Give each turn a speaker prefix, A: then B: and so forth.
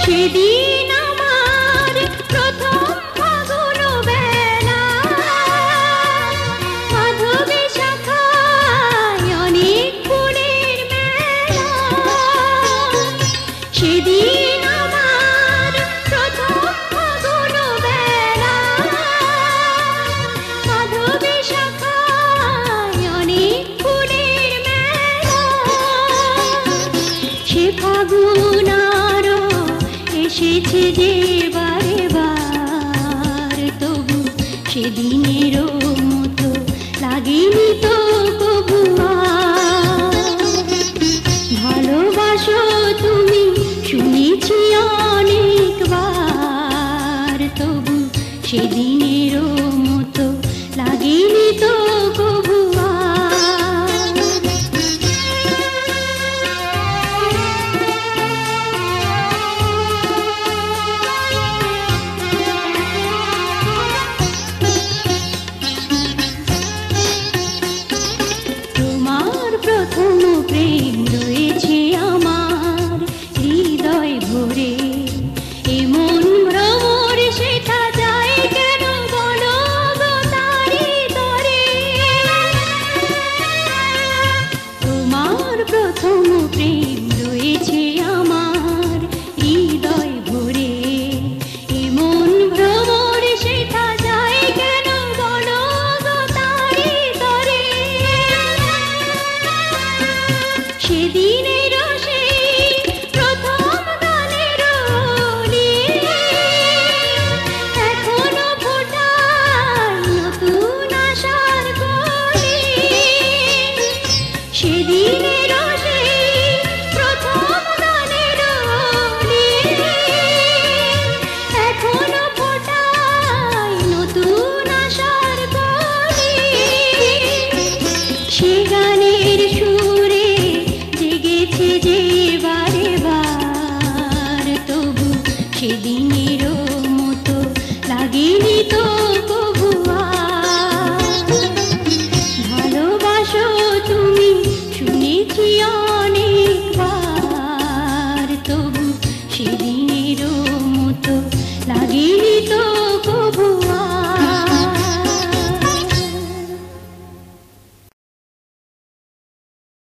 A: সেদিন আমার প্রথম ফাগুন বেলা, মাধবী শাখায় অনেক ফুলের মেলা। সেদিন আমার প্রথম ফাগুন বেলা, মাধবী শাখায় অনেক ফুলের মেলা। সে ফাগুন আরো এসেছে যে বারে বার, তবু সেদিনেরও মতো লাগেনি তো কবু আর। ভালোবাসো তুমি শুনেছি অনেকবার, তবু সেদিনে